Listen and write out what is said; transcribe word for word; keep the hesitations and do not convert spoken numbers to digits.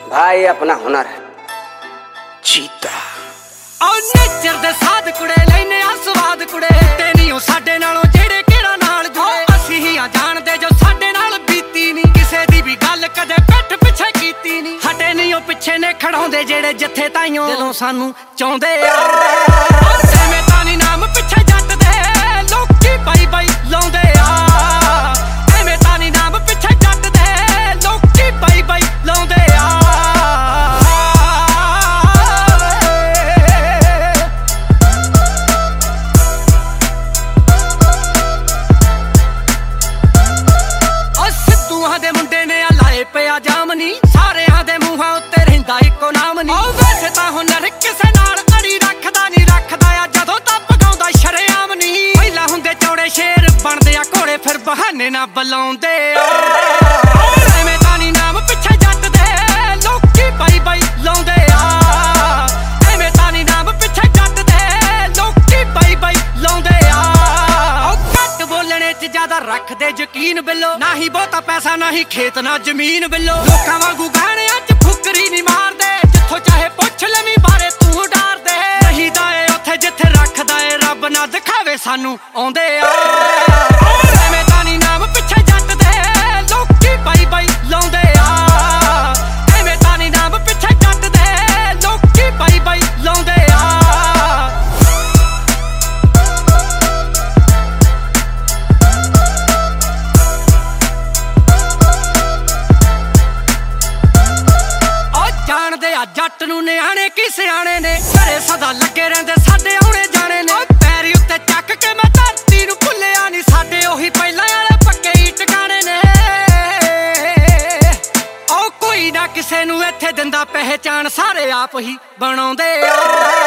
भाई अपना हुनर है चीता और नेचर दे साध कुड़े लेने आ स्वाद कुड़े ते नहीं ओ साडे नालों जेड़े केड़ा नाल जुड़े असी ही आ जानदे जो साडे नाल बीती नहीं किसे दी भी गल कदे पिठ पिछे कीती नहीं हटे नहीं ओ पिछे ने खड़ाउंदे जेड़े जथे ताईयों दिलों सानू चाहुंदे आ एवें तां नी नाम पिछे जट दे लोकी बाई बाई लाउंदे आ एवें तां नी नाम पिछे जट दे लोकी बाई बाई लाउंदे आ दे मुंडे ने लाए पिया जामनी सारेयां दे मूहां उत्ते रहिंदा इको नाम नी ओ वैसे तां हुनर किसे नाल अड़ी रखदा नी रखदा आ जदों तां पगाउंदा शरेआम नी पहिला हुंदे चौड़े शेर बनदे आ घोड़े फिर बहाने ना बुलाउंदे आ एवें तां नी नाम पिछे जट दे लोकी बाई बाई लाउंदे आ एवें तां नी नाम पिछे जट दे लोकी बाई बाई लाउंदे आ बोलने च ज्यादा रख दे यकीन बिल्लो ना ही बहुता पैसा ना ही खेत ना जमीन बिल्लो लोकां वांगू गाणियां च फुकरी नहीं मार दे जिथों चाहे पुछ लवी बारे तू डार दे नहीं दाए उत्थे जिथे रखदा ए रब ना दिखावे सानू आउंदे आ एवें तां नी नाम पिछे जट दे लोकी बाई बाई लाउंदे आ एवें तां नी नाम पिछे जट दे लोकी बाई बाई लाउंदे आ जानदे आ जट नू नियाणे की सियाणे ने घरे सदा लगे रहिंदे साडे आउणे जाणे ने पैरी उत्ते चक के मैं धरती नू भुल्लिया नी साडे ओही पहिलां वाले पक्के ही टिकाणे ने ओ कोई ना किसे नू इत्थे दिंदा पहचान सारे आप ही बनाउंदे आ